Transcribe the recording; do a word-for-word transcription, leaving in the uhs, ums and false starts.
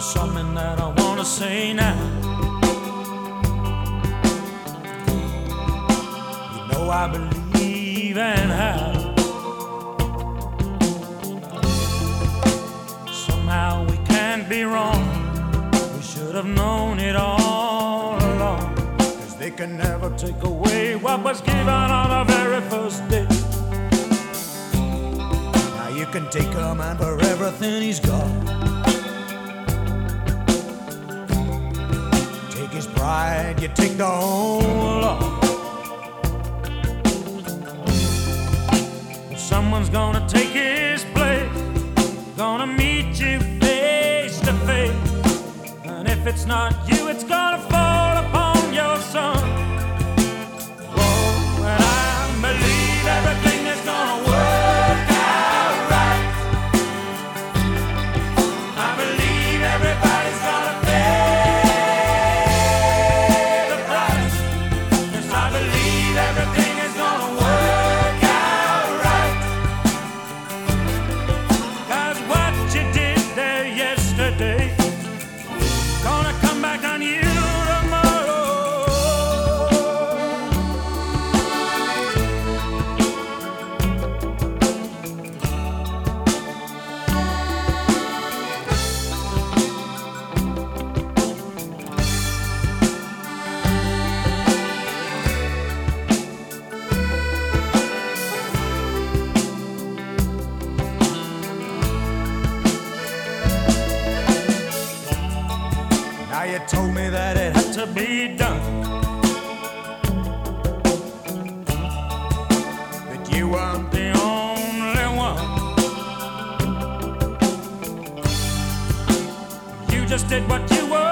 something that I wanna say now. You know I believe in how somehow we can't be wrong. We should have known it all along, 'cause they can never take away what was given on the very first day. Now you can take a man for everything he's got. His pride, you take the whole lot. Someone's gonna take his place, gonna meet you face to face. And if it's not you, it's gonna fall upon your son. Oh, and I believe everything is gonna work out right. I believe everybody's gonna pay. Everything is gonna work out right. 'Cause what you did there yesterday gonna come back on you tomorrow. Now you told me that it had to be done, that you weren't the only one. You just did what you were